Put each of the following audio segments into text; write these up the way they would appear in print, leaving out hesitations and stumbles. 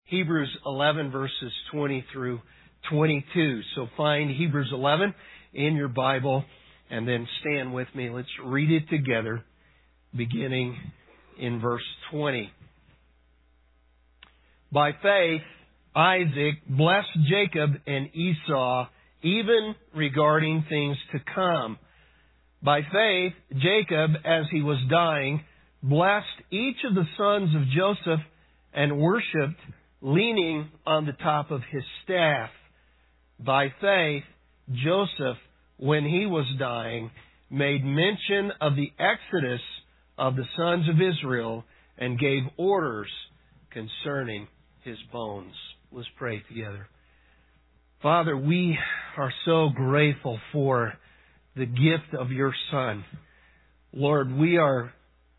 Hebrews 11 verses 20 through 22. So find Hebrews 11 in your Bible and then stand with me. Let's read it together, beginning in verse 20. By faith, Isaac blessed Jacob and Esau, even regarding things to come. By faith, Jacob, as he was dying, blessed each of the sons of Joseph and worshipped, leaning on the top of his staff. By faith, Joseph, when he was dying, made mention of the exodus of the sons of Israel and gave orders concerning his bones. Let's pray together. Father, we are so grateful for the gift of your Son. Lord, we are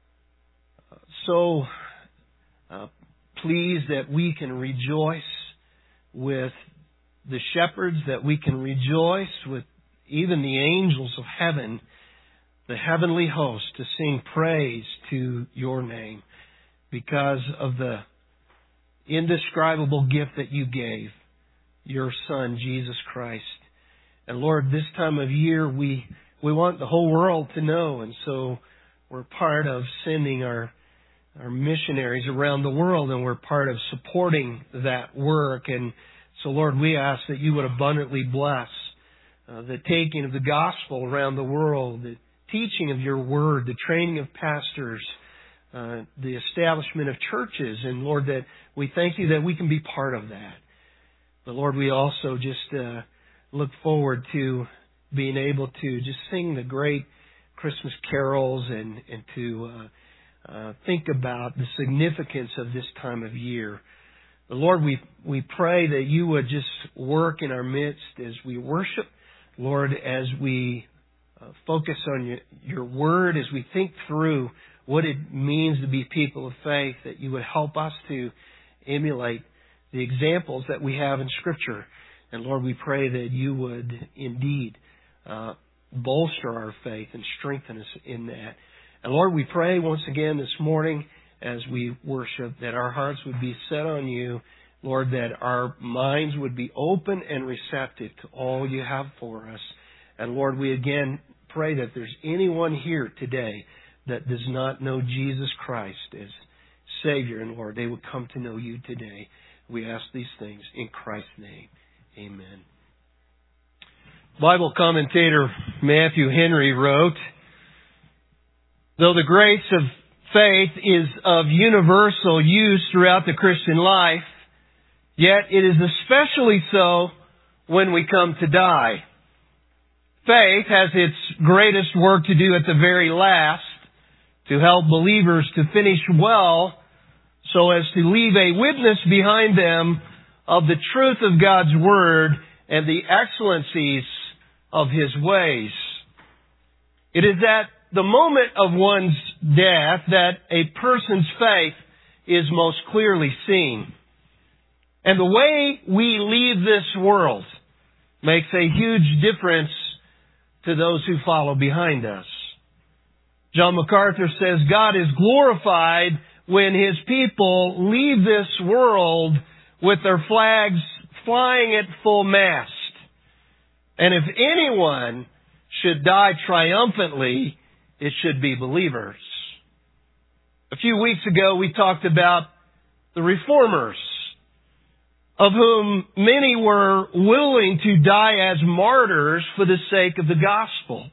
so pleased that we can rejoice with the shepherds, that we can rejoice with even the angels of heaven, the heavenly host, to sing praise to your name because of the indescribable gift that you gave, your Son, Jesus Christ. And Lord, this time of year, we want the whole world to know. And so we're part of sending our missionaries around the world, and we're part of supporting that work. And so, Lord, we ask that you would abundantly bless the taking of the gospel around the world, the teaching of your word, the training of pastors, the establishment of churches. And Lord, that we thank you that we can be part of that. But Lord, we also just look forward to being able to just sing the great Christmas carols and to think about the significance of this time of year. But Lord, we pray that you would just work in our midst as we worship. Lord, as we focus on your word, as we think through what it means to be people of faith, that you would help us to emulate the examples that we have in Scripture. And Lord, we pray that you would indeed bolster our faith and strengthen us in that. And Lord, we pray once again this morning as we worship that our hearts would be set on you. Lord, that our minds would be open and receptive to all you have for us. And Lord, we again pray that there's anyone here today that does not know Jesus Christ as Savior, and Lord, they would come to know you today. We ask these things in Christ's name. Amen. Bible commentator Matthew Henry wrote, though the grace of faith is of universal use throughout the Christian life, yet it is especially so when we come to die. Faith has its greatest work to do at the very last, to help believers to finish well so as to leave a witness behind them of the truth of God's Word and the excellencies of His ways. It is at the moment of one's death that a person's faith is most clearly seen. And the way we leave this world makes a huge difference to those who follow behind us. John MacArthur says, God is glorified when His people leave this world with their flags flying at full mast. And if anyone should die triumphantly, it should be believers. A few weeks ago, we talked about the Reformers, of whom many were willing to die as martyrs for the sake of the gospel.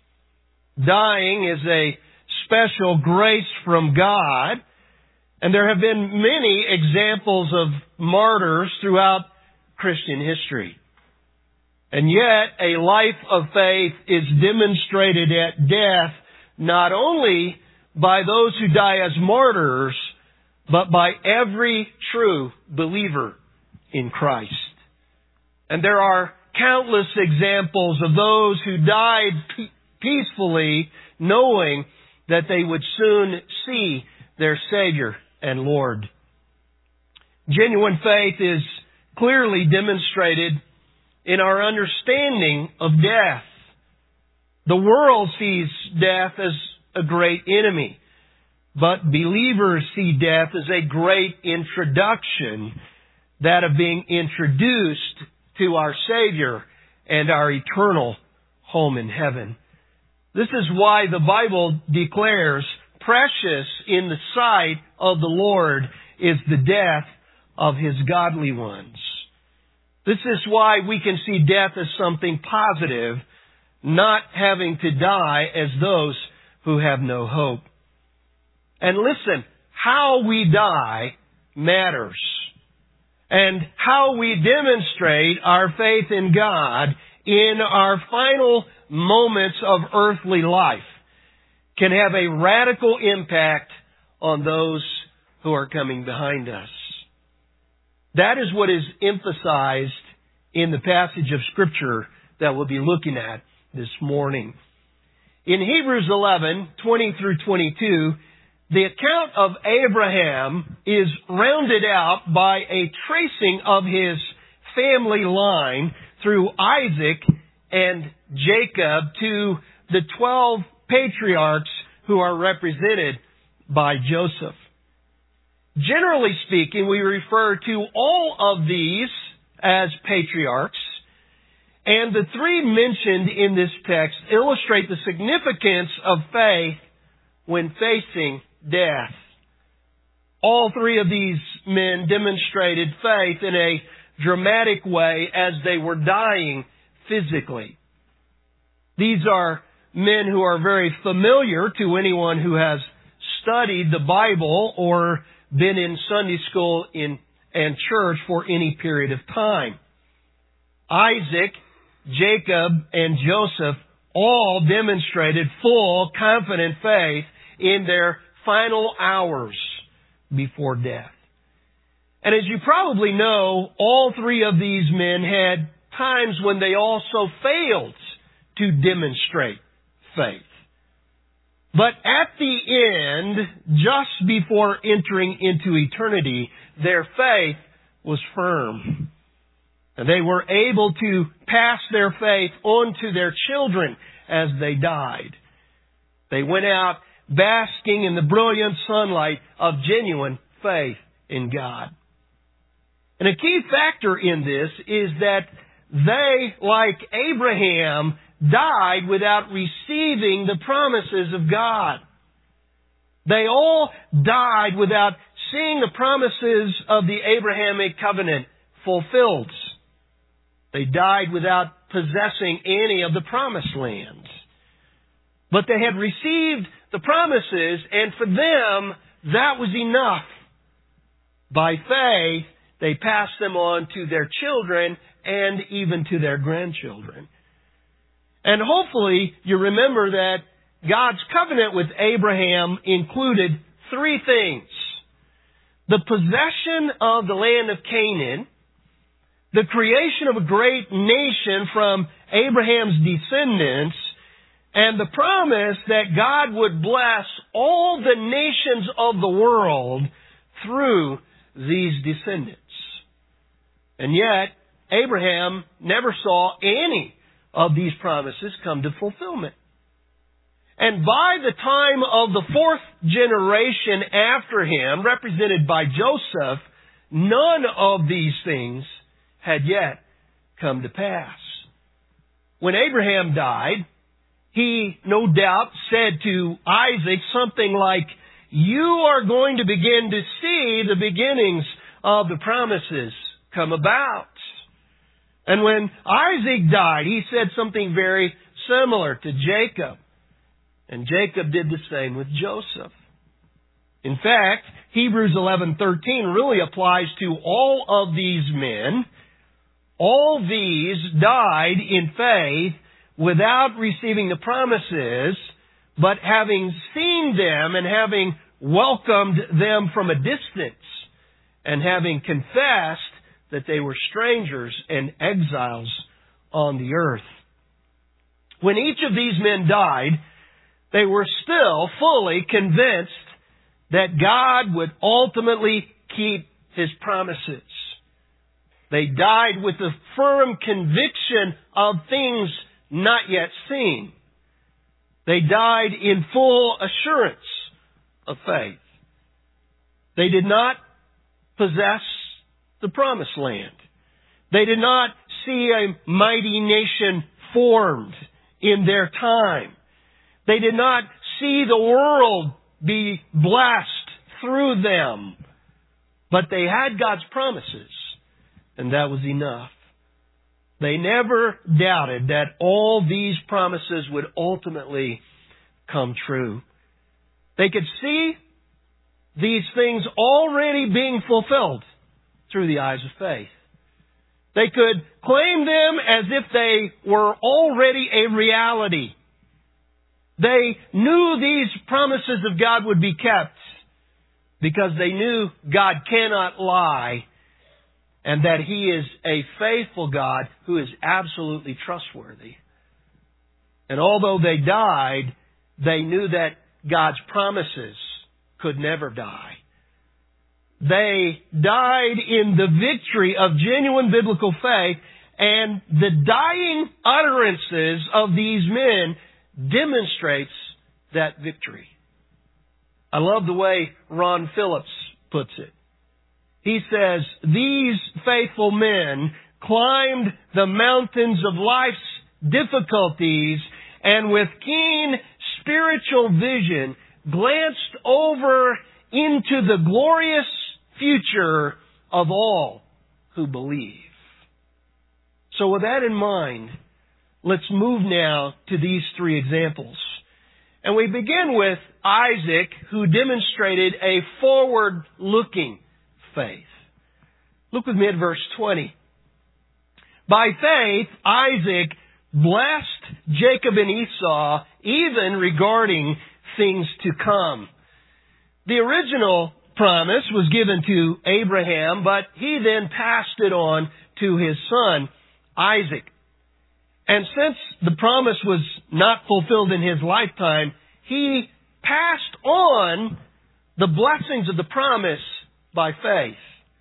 Dying is a special grace from God, and there have been many examples of martyrs throughout Christian history. And yet, a life of faith is demonstrated at death not only by those who die as martyrs, but by every true believer in Christ. And there are countless examples of those who died peacefully, knowing that they would soon see their Savior and Lord. Genuine faith is clearly demonstrated in our understanding of death. The world sees death as a great enemy, but believers see death as a great introduction that of being introduced to our Savior and our eternal home in heaven. This is why the Bible declares, precious in the sight of the Lord is the death of His godly ones. This is why we can see death as something positive, not having to die as those who have no hope. And listen, how we die matters. And how we demonstrate our faith in God in our final moments of earthly life can have a radical impact on those who are coming behind us. That is what is emphasized in the passage of Scripture that we'll be looking at this morning. In Hebrews 11:20 through 22, the account of Abraham is rounded out by a tracing of his family line through Isaac and Jacob to the 12 patriarchs who are represented by Joseph. Generally speaking, we refer to all of these as patriarchs, and the three mentioned in this text illustrate the significance of faith when facing death. All three of these men demonstrated faith in a dramatic way as they were dying physically. These are men who are very familiar to anyone who has studied the Bible or been in Sunday school and church for any period of time. Isaac, Jacob, and Joseph all demonstrated full, confident faith in their final hours before death. And as you probably know, all three of these men had times when they also failed to demonstrate faith. But at the end, just before entering into eternity, their faith was firm. And they were able to pass their faith on to their children as they died. They went out basking in the brilliant sunlight of genuine faith in God. And a key factor in this is that they, like Abraham, died without receiving the promises of God. They all died without seeing the promises of the Abrahamic covenant fulfilled. They died without possessing any of the promised lands. But they had received the promises, and for them, that was enough. By faith, they passed them on to their children and even to their grandchildren. And hopefully you remember that God's covenant with Abraham included three things: the possession of the land of Canaan, the creation of a great nation from Abraham's descendants, and the promise that God would bless all the nations of the world through these descendants. And yet, Abraham never saw any of these promises come to fulfillment. And by the time of the fourth generation after him, represented by Joseph, none of these things had yet come to pass. When Abraham died, he no doubt said to Isaac something like, "You are going to begin to see the beginnings of the promises come about." And when Isaac died, he said something very similar to Jacob. And Jacob did the same with Joseph. In fact, Hebrews 11:13 really applies to all of these men. All these died in faith without receiving the promises, but having seen them and having welcomed them from a distance, and having confessed that they were strangers and exiles on the earth. When each of these men died, they were still fully convinced that God would ultimately keep His promises. They died with the firm conviction of things not yet seen. They died in full assurance of faith. They did not possess the promised land. They did not see a mighty nation formed in their time. They did not see the world be blessed through them. But they had God's promises, and that was enough. They never doubted that all these promises would ultimately come true. They could see these things already being fulfilled through the eyes of faith. They could claim them as if they were already a reality. They knew these promises of God would be kept because they knew God cannot lie and that He is a faithful God who is absolutely trustworthy. And although they died, they knew that God's promises could never die. They died in the victory of genuine biblical faith, and the dying utterances of these men demonstrates that victory. I love the way Ron Phillips puts it. He says, these faithful men climbed the mountains of life's difficulties and with keen spiritual vision glanced over into the glorious future of all who believe. So with that in mind, let's move now to these three examples. And we begin with Isaac, who demonstrated a forward-looking faith. Look with me at verse 20. By faith, Isaac blessed Jacob and Esau, even regarding things to come. The original promise was given to Abraham, but he then passed it on to his son, Isaac. And since the promise was not fulfilled in his lifetime, he passed on the blessings of the promise by faith.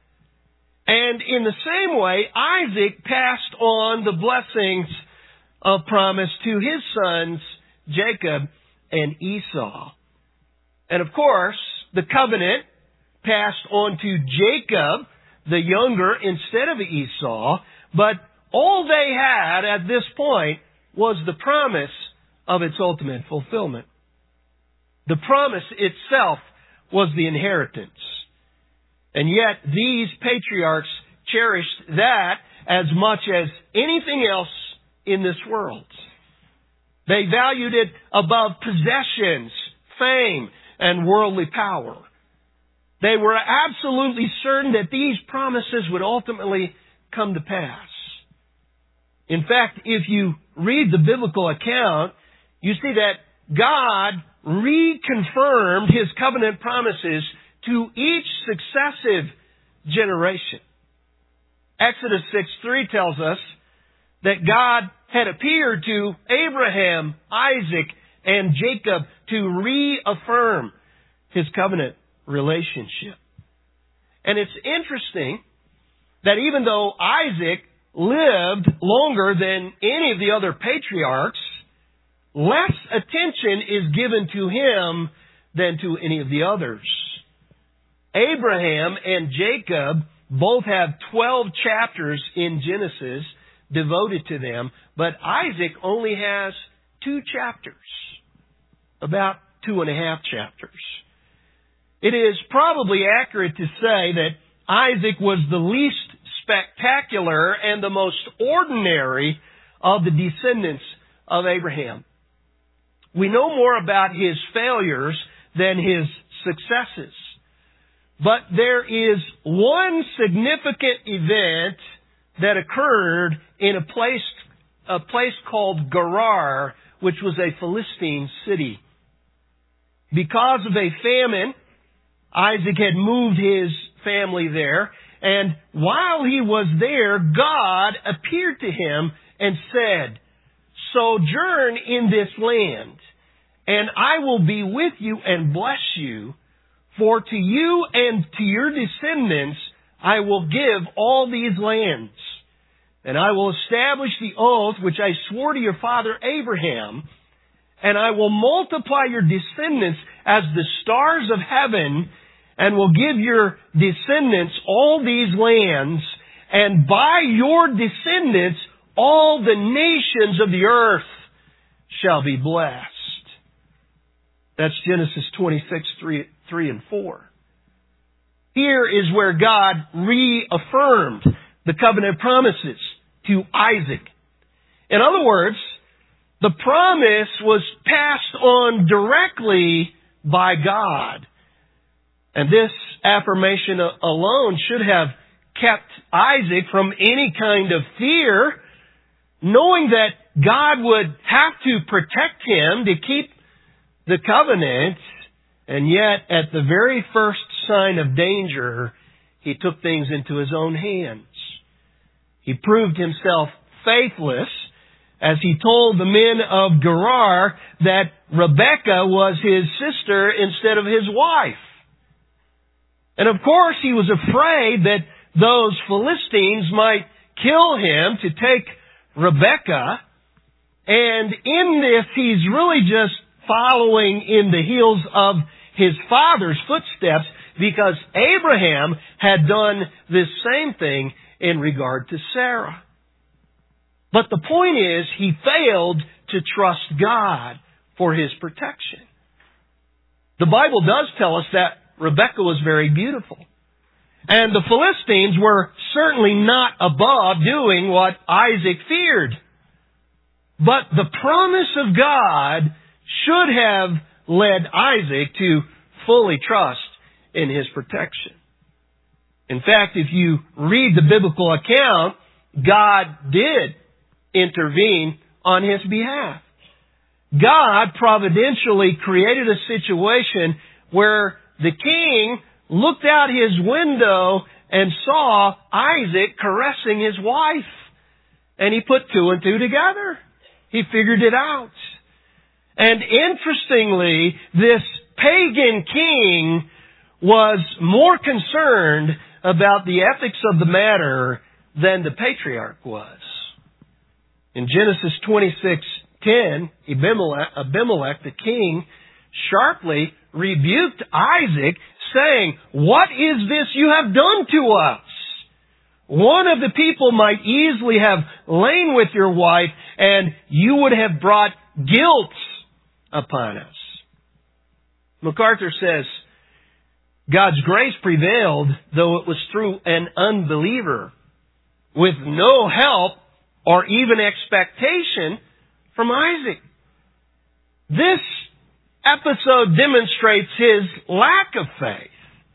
And in the same way, Isaac passed on the blessings of promise to his sons, Jacob and Esau. And of course, the covenant passed on to Jacob, the younger, instead of Esau. But all they had at this point was the promise of its ultimate fulfillment. The promise itself was the inheritance. And yet these patriarchs cherished that as much as anything else in this world. They valued it above possessions, fame, and worldly power. They were absolutely certain that these promises would ultimately come to pass. In fact, if you read the biblical account, you see that God reconfirmed His covenant promises to each successive generation. Exodus 6:3 tells us that God had appeared to Abraham, Isaac, and Jacob to reaffirm His covenant relationship. And it's interesting that even though Isaac lived longer than any of the other patriarchs, less attention is given to him than to any of the others. Abraham and Jacob both have 12 chapters in Genesis devoted to them, but Isaac only has 2 chapters, about 2.5 chapters. It is probably accurate to say that Isaac was the least spectacular and the most ordinary of the descendants of Abraham. We know more about his failures than his successes. But there is one significant event that occurred in a place called Gerar, which was a Philistine city. Because of a famine, Isaac had moved his family there, and while he was there, God appeared to him and said, "Sojourn in this land, and I will be with you and bless you. For to you and to your descendants I will give all these lands. And I will establish the oath which I swore to your father Abraham, and I will multiply your descendants as the stars of heaven and will give your descendants all these lands, and by your descendants all the nations of the earth shall be blessed. That's Genesis 26, 3 and 4. Here is where God reaffirmed the covenant promises to Isaac. In other words, the promise was passed on directly by God. And this affirmation alone should have kept Isaac from any kind of fear, knowing that God would have to protect him to keep the covenant, and yet at the very first sign of danger, he took things into his own hands. He proved himself faithless as he told the men of Gerar that Rebekah was his sister instead of his wife. And of course he was afraid that those Philistines might kill him to take Rebekah. And in this, he's really just following in the heels of his father's footsteps, because Abraham had done this same thing in regard to Sarah. But the point is, he failed to trust God for his protection. The Bible does tell us that Rebekah was very beautiful. And the Philistines were certainly not above doing what Isaac feared. But the promise of God should have led Isaac to fully trust in his protection. In fact, if you read the biblical account, God did intervene on his behalf. God providentially created a situation where the king looked out his window and saw Isaac caressing his wife. And he put two and two together. He figured it out. And interestingly, this pagan king was more concerned about the ethics of the matter than the patriarch was. In Genesis 26:10, Abimelech, the king, sharply rebuked Isaac, saying, "What is this you have done to us? One of the people might easily have lain with your wife, and you would have brought guilt upon us." MacArthur says, God's grace prevailed, though it was through an unbeliever, with no help or even expectation from Isaac. This episode demonstrates his lack of faith.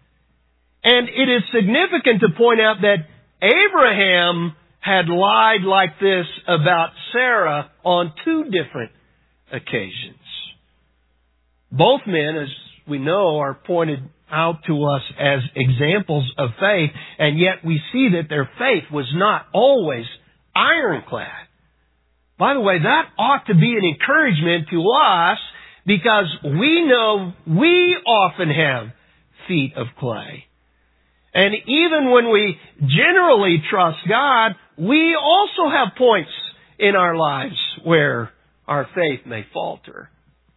And it is significant to point out that Abraham had lied like this about Sarah on two different occasions. Both men, as we know, are pointed out to us as examples of faith, and yet we see that their faith was not always ironclad. By the way, that ought to be an encouragement to us, because we know we often have feet of clay. And even when we generally trust God, we also have points in our lives where our faith may falter.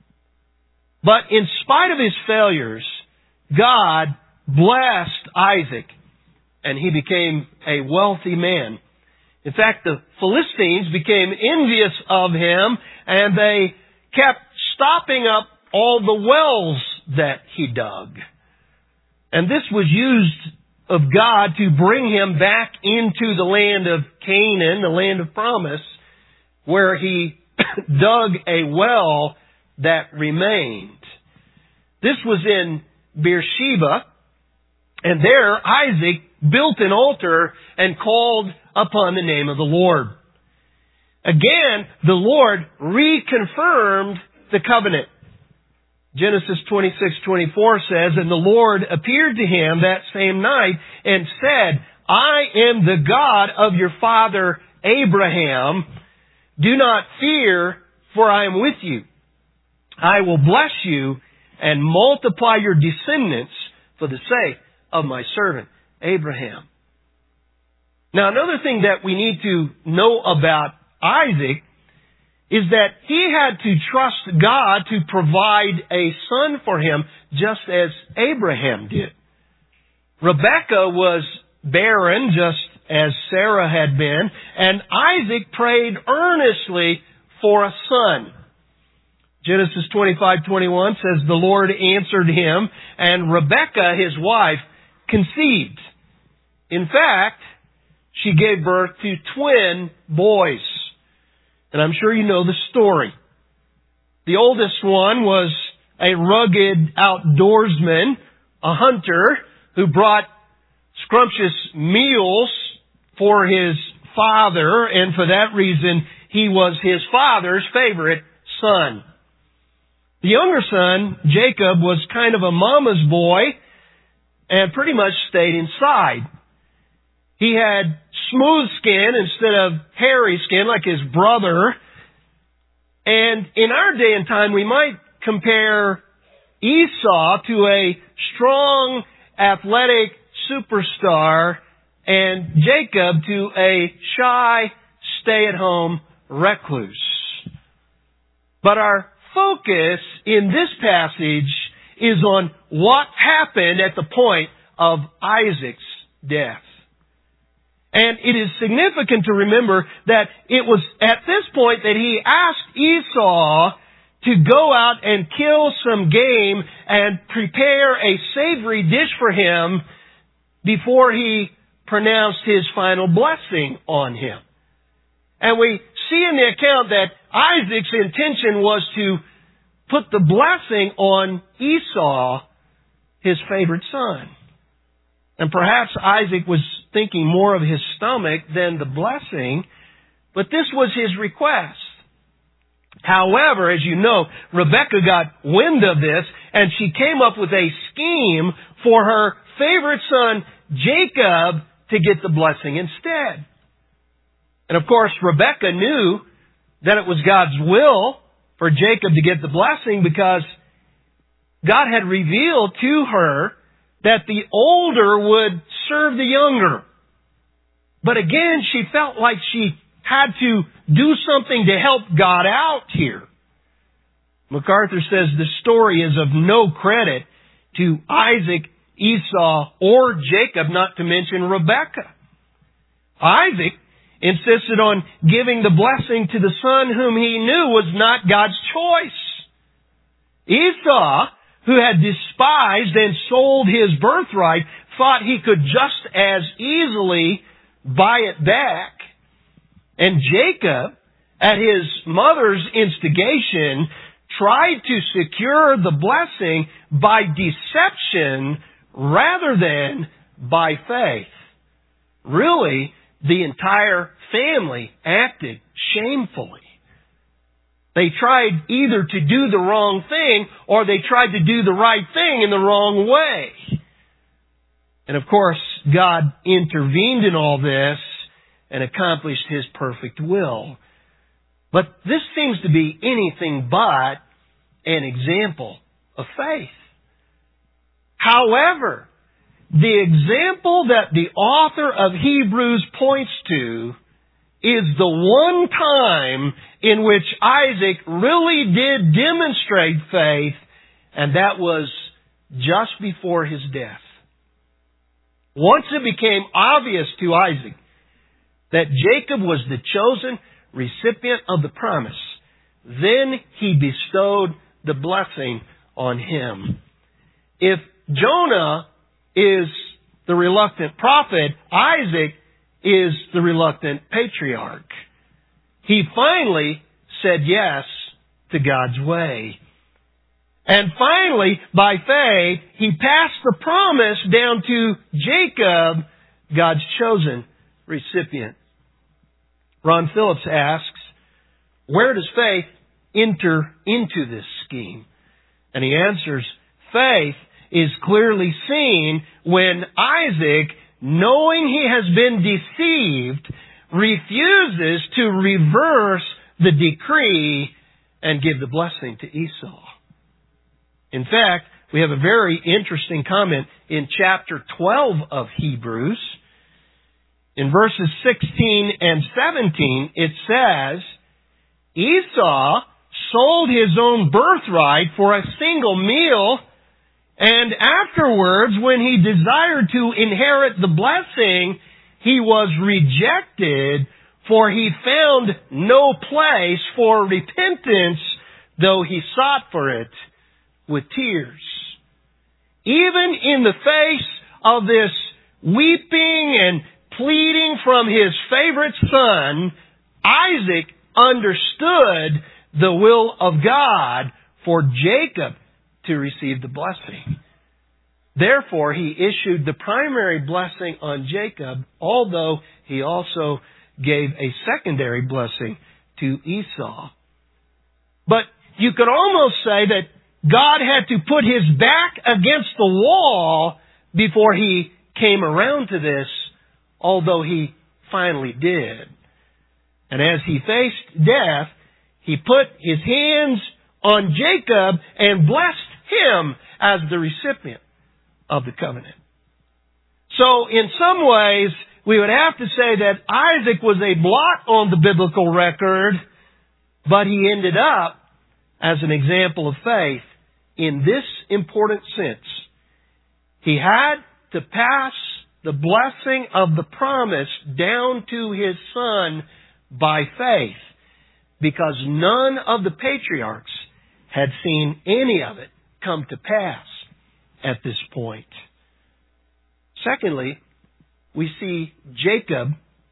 But in spite of his failures, God blessed Isaac, and he became a wealthy man. In fact, the Philistines became envious of him, and they kept stopping up all the wells that he dug. And this was used of God to bring him back into the land of Canaan, the land of promise, where he dug a well that remained. This was in Beersheba, and there Isaac built an altar and called upon the name of the Lord. Again, the Lord reconfirmed the covenant. Genesis 26:24 says, "And the Lord appeared to him that same night and said, I am the God of your father Abraham. Do not fear, for I am with you. I will bless you and multiply your descendants for the sake of my servant Abraham." Now, another thing that we need to know about Isaac is that he had to trust God to provide a son for him, just as Abraham did. Rebekah was barren, just as Sarah had been, and Isaac prayed earnestly for a son. Genesis 25:21 says, "The Lord answered him, and Rebekah, his wife, conceived. In fact, she gave birth to twin boys." And I'm sure you know the story. The oldest one was a rugged outdoorsman, a hunter, who brought scrumptious meals for his father, and for that reason, he was his father's favorite son. The younger son, Jacob, was kind of a mama's boy and pretty much stayed inside. He had smooth skin instead of hairy skin like his brother. And in our day and time, we might compare Esau to a strong, athletic superstar and Jacob to a shy, stay-at-home recluse. But our focus in this passage is on what happened at the point of Isaac's death. And it is significant to remember that it was at this point that he asked Esau to go out and kill some game and prepare a savory dish for him before he pronounced his final blessing on him. And we see in the account that Isaac's intention was to put the blessing on Esau, his favorite son. And perhaps Isaac was thinking more of his stomach than the blessing, but this was his request. However, as you know, Rebekah got wind of this, and she came up with a scheme for her favorite son, Jacob, to get the blessing instead. And of course, Rebekah knew that it was God's will for Jacob to get the blessing because God had revealed to her that the older would serve the younger. But again, she felt like she had to do something to help God out here. MacArthur says the story is of no credit to Isaac, Esau, or Jacob, not to mention Rebekah. Isaac insisted on giving the blessing to the son whom he knew was not God's choice. Esau, who had despised and sold his birthright, thought he could just as easily buy it back. And Jacob, at his mother's instigation, tried to secure the blessing by deception rather than by faith. Really, the entire family acted shamefully. They tried either to do the wrong thing or they tried to do the right thing in the wrong way. And of course, God intervened in all this and accomplished His perfect will. But this seems to be anything but an example of faith. However, the example that the author of Hebrews points to is the one time in which Isaac really did demonstrate faith, and that was just before his death. Once it became obvious to Isaac that Jacob was the chosen recipient of the promise, then he bestowed the blessing on him. If Jonah is the reluctant prophet, Isaac is the reluctant patriarch. He finally said yes to God's way. And finally, by faith, he passed the promise down to Jacob, God's chosen recipient. Ron Phillips asks, where does faith enter into this scheme? And he answers, faith is clearly seen when Isaac, knowing he has been deceived, refuses to reverse the decree and give the blessing to Esau. In fact, we have a very interesting comment in chapter 12 of Hebrews. In verses 16 and 17, it says, Esau sold his own birthright for a single meal And afterwards, when he desired to inherit the blessing, he was rejected, for he found no place for repentance, though he sought for it with tears. Even in the face of this weeping and pleading from his favorite son, Isaac understood the will of God for Jacob to receive the blessing. Therefore, he issued the primary blessing on Jacob, although he also gave a secondary blessing to Esau. But you could almost say that God had to put his back against the wall before he came around to this, although he finally did. And as he faced death, he put his hands on Jacob and blessed him as the recipient of the covenant. So in some ways, we would have to say that Isaac was a blot on the biblical record, but he ended up as an example of faith in this important sense. He had to pass the blessing of the promise down to his son by faith, because none of the patriarchs had seen any of it come to pass at this point. Secondly, we see Jacob,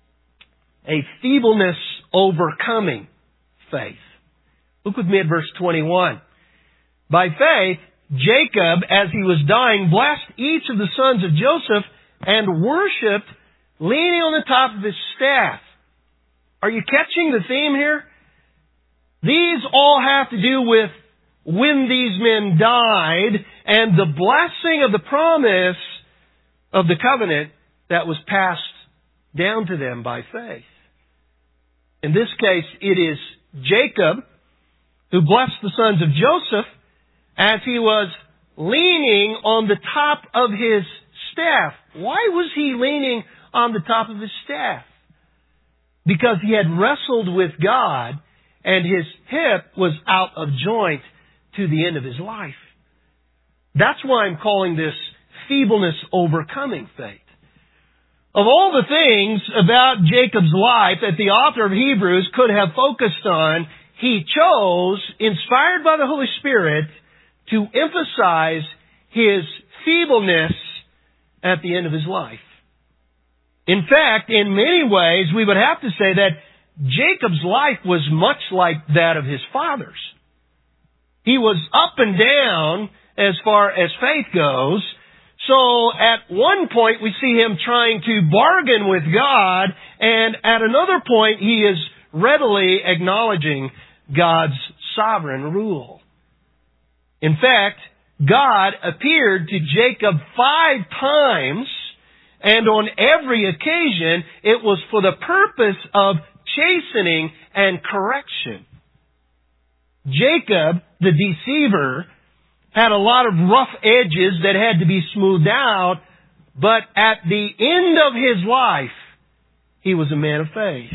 a feebleness overcoming faith. Look with me at verse 21. By faith, Jacob, as he was dying, blessed each of the sons of Joseph and worshipped, leaning on the top of his staff. Are you catching the theme here? These all have to do with when these men died and the blessing of the promise of the covenant that was passed down to them by faith. In this case, it is Jacob who blessed the sons of Joseph as he was leaning on the top of his staff. Why was he leaning on the top of his staff? Because he had wrestled with God and his hip was out of joint to the end of his life. That's why I'm calling this feebleness overcoming faith. Of all the things about Jacob's life that the author of Hebrews could have focused on, he chose, inspired by the Holy Spirit, to emphasize his feebleness at the end of his life. In fact, in many ways, we would have to say that Jacob's life was much like that of his father's. He was up and down as far as faith goes. So at one point we see him trying to bargain with God, and at another point he is readily acknowledging God's sovereign rule. In fact, God appeared to Jacob 5 times, and on every occasion it was for the purpose of chastening and correction. Jacob, the deceiver, had a lot of rough edges that had to be smoothed out, but at the end of his life, he was a man of faith.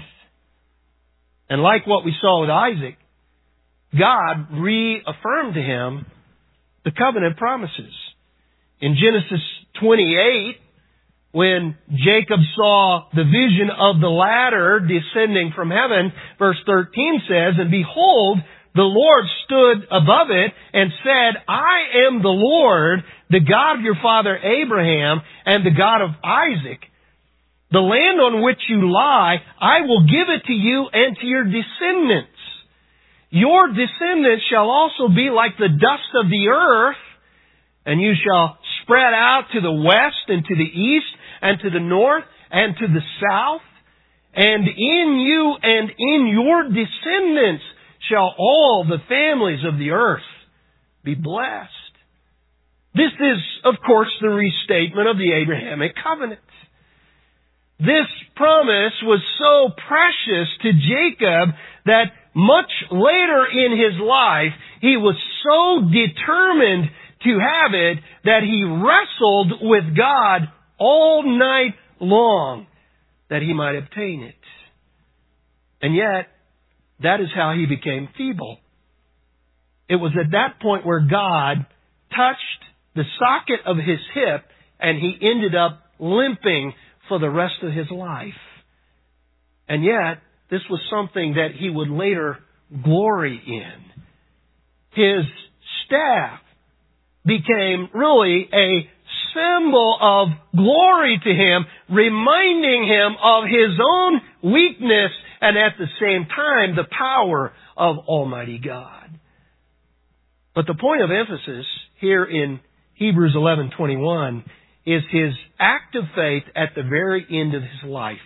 And like what we saw with Isaac, God reaffirmed to him the covenant promises. In Genesis 28, when Jacob saw the vision of the ladder descending from heaven, verse 13 says, "And behold, the Lord stood above it and said, I am the Lord, the God of your father Abraham and the God of Isaac. The land on which you lie, I will give it to you and to your descendants. Your descendants shall also be like the dust of the earth, and you shall spread out to the west and to the east and to the north and to the south. And in you and in your descendants shall all the families of the earth be blessed." This is, of course, the restatement of the Abrahamic covenant. This promise was so precious to Jacob that much later in his life, he was so determined to have it that he wrestled with God all night long that he might obtain it. And yet, that is how he became feeble. It was at that point where God touched the socket of his hip, and he ended up limping for the rest of his life. And yet, this was something that he would later glory in. His staff became really a symbol of glory to him, reminding him of his own weakness and at the same time the power of Almighty God. But the point of emphasis here in Hebrews 11:21 is his act of faith at the very end of his life.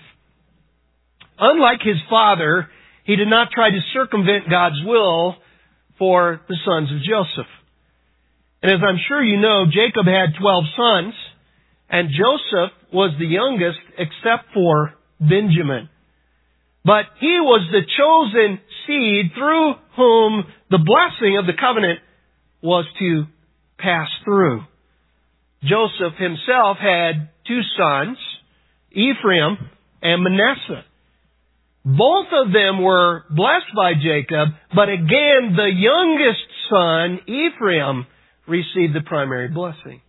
Unlike his father, he did not try to circumvent God's will for the sons of Joseph. And as I'm sure you know, Jacob had 12 sons, and Joseph was the youngest except for Benjamin. But he was the chosen seed through whom the blessing of the covenant was to pass through. Joseph himself had 2 sons, Ephraim and Manasseh. Both of them were blessed by Jacob, but again, the youngest son, Ephraim, received the primary blessing.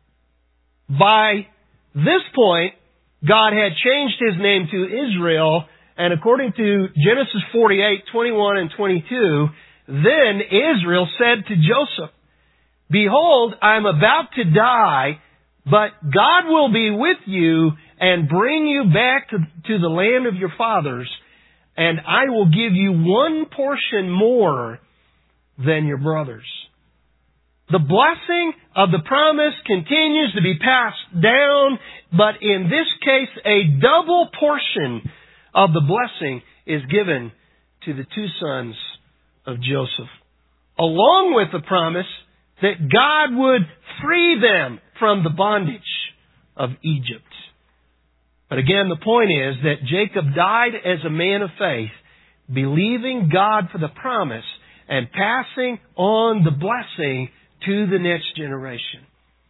By this point, God had changed his name to Israel, and according to Genesis 48:21 and 22, then Israel said to Joseph, "Behold, I am about to die, but God will be with you and bring you back to the land of your fathers, and I will give you 1 portion more than your brothers." The blessing of the promise continues to be passed down, but in this case, a double portion of the blessing is given to the 2 sons of Joseph, along with the promise that God would free them from the bondage of Egypt. But again, the point is that Jacob died as a man of faith, believing God for the promise and passing on the blessing to the next generation.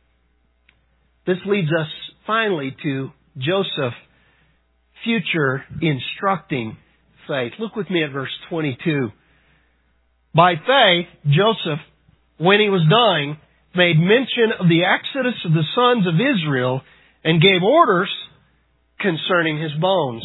This leads us finally to Joseph, future instructing faith. Look with me at verse 22. By faith, Joseph, when he was dying, made mention of the exodus of the sons of Israel and gave orders concerning his bones.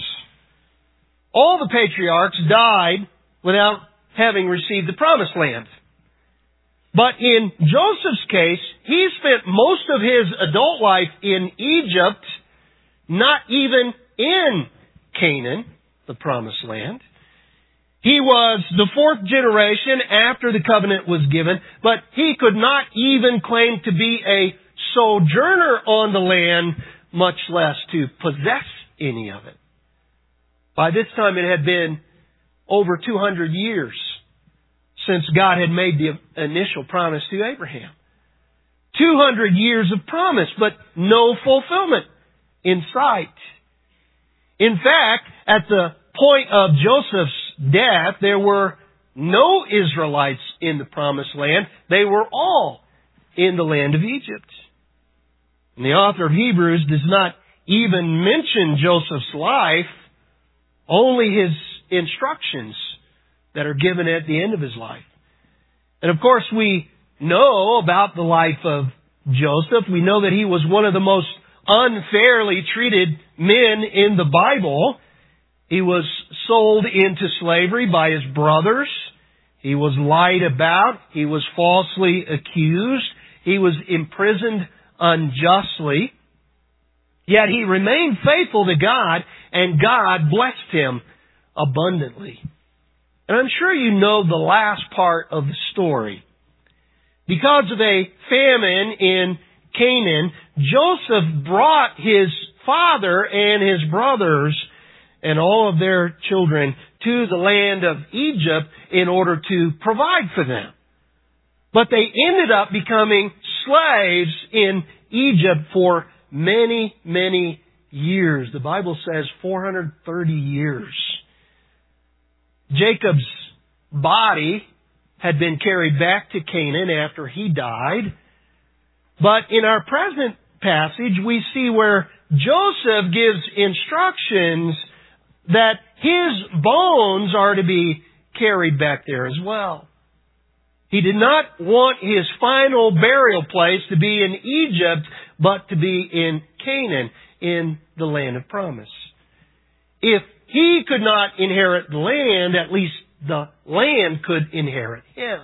All the patriarchs died without having received the promised land. But in Joseph's case, he spent most of his adult life in Egypt, not even in Canaan, the promised land. He was the 4th generation after the covenant was given, but he could not even claim to be a sojourner on the land, much less to possess any of it. By this time it had been over 200 years since God had made the initial promise to Abraham. 200 years of promise, but no fulfillment in sight. In fact, at the point of Joseph's death, there were no Israelites in the promised land. They were all in the land of Egypt. And the author of Hebrews does not even mention Joseph's life, only his instructions that are given at the end of his life. And of course, we know about the life of Joseph. We know that he was one of the most unfairly treated men in the Bible. He was sold into slavery by his brothers. He was lied about. He was falsely accused. He was imprisoned unjustly. Yet he remained faithful to God, and God blessed him abundantly. And I'm sure you know the last part of the story. Because of a famine in Canaan, Joseph brought his father and his brothers and all of their children to the land of Egypt in order to provide for them. But they ended up becoming slaves in Egypt for many, many years. The Bible says 430 years. Jacob's body had been carried back to Canaan after he died. But in our present passage, we see where Joseph gives instructions that his bones are to be carried back there as well. He did not want his final burial place to be in Egypt, but to be in Canaan, in the land of promise. If he could not inherit the land, at least the land could inherit him.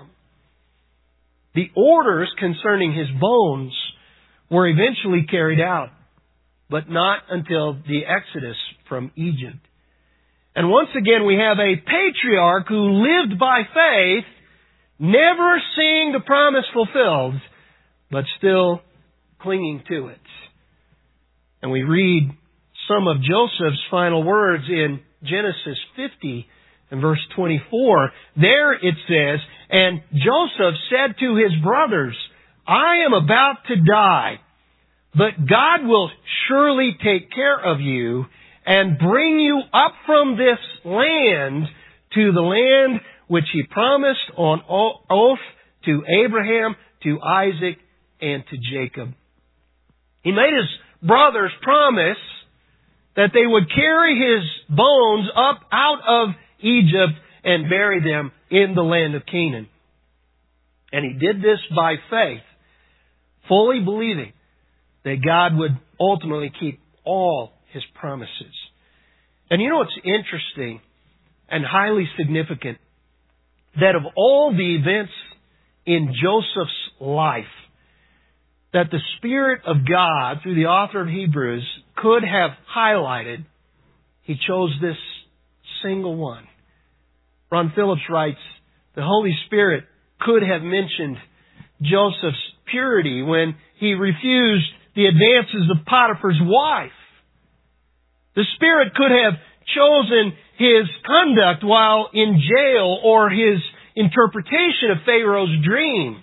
The orders concerning his bones were eventually carried out, but not until the Exodus from Egypt. And once again, we have a patriarch who lived by faith, never seeing the promise fulfilled, but still clinging to it. And we read some of Joseph's final words in Genesis 50 and verse 24. There it says, "And Joseph said to his brothers, I am about to die, but God will surely take care of you and bring you up from this land to the land which He promised on oath to Abraham, to Isaac, and to Jacob." He made his brothers promise that they would carry his bones up out of Egypt and bury them in the land of Canaan. And he did this by faith, fully believing that God would ultimately keep all His promises. And you know what's interesting and highly significant? That of all the events in Joseph's life that the Spirit of God, through the author of Hebrews, could have highlighted, He chose this single one. Ron Phillips writes, the Holy Spirit could have mentioned Joseph's purity when he refused the advances of Potiphar's wife. The Spirit could have chosen his conduct while in jail or his interpretation of Pharaoh's dream.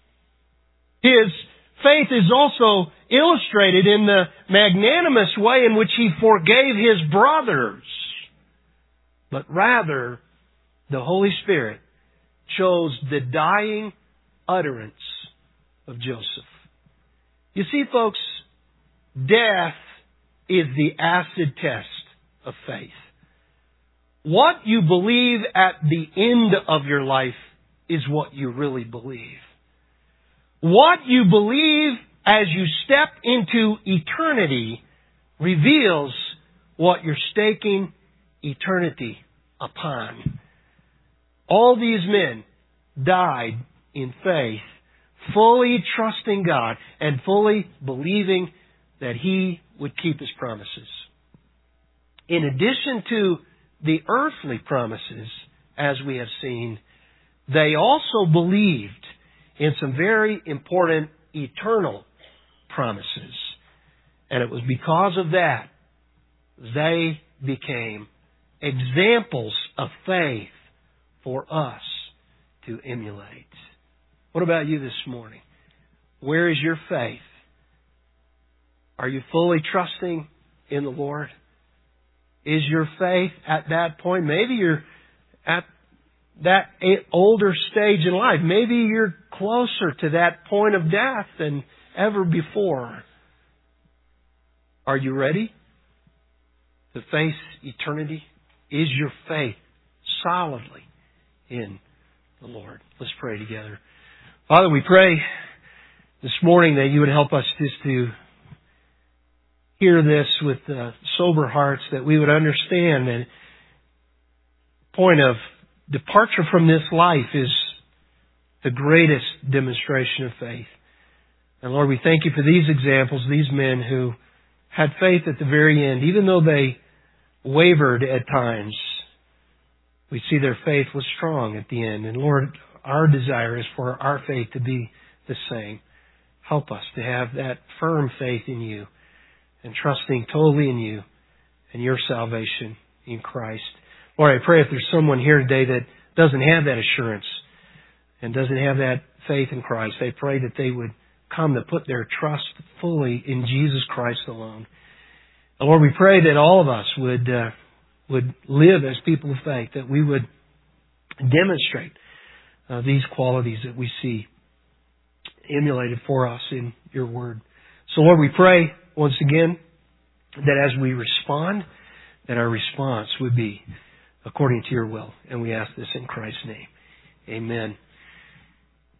His faith is also illustrated in the magnanimous way in which he forgave his brothers. But rather, the Holy Spirit chose the dying utterance of Joseph. You see, folks, death is the acid test of faith. What you believe at the end of your life is what you really believe. What you believe as you step into eternity reveals what you're staking eternity upon. All these men died in faith, fully trusting God and fully believing that He would keep His promises. In addition to the earthly promises, as we have seen, they also believed in some very important eternal promises. And it was because of that they became examples of faith for us to emulate. What about you this morning? Where is your faith? Are you fully trusting in the Lord? Is your faith at that point? Maybe you're at that older stage in life. Maybe you're closer to that point of death than ever before. Are you ready to face eternity? Is your faith solidly in the Lord? Let's pray together. Father, we pray this morning that You would help us just to hear this with sober hearts, that we would understand that point of departure from this life is the greatest demonstration of faith. And Lord, we thank You for these examples, these men who had faith at the very end. Even though they wavered at times, we see their faith was strong at the end. And Lord, our desire is for our faith to be the same. Help us to have that firm faith in You and trusting totally in You and Your salvation in Christ. Lord, I pray if there's someone here today that doesn't have that assurance and doesn't have that faith in Christ, I pray that they would come to put their trust fully in Jesus Christ alone. And Lord, we pray that all of us would live as people of faith, that we would demonstrate these qualities that we see emulated for us in Your Word. So Lord, we pray once again that as we respond, that our response would be according to Your will. And we ask this in Christ's name. Amen.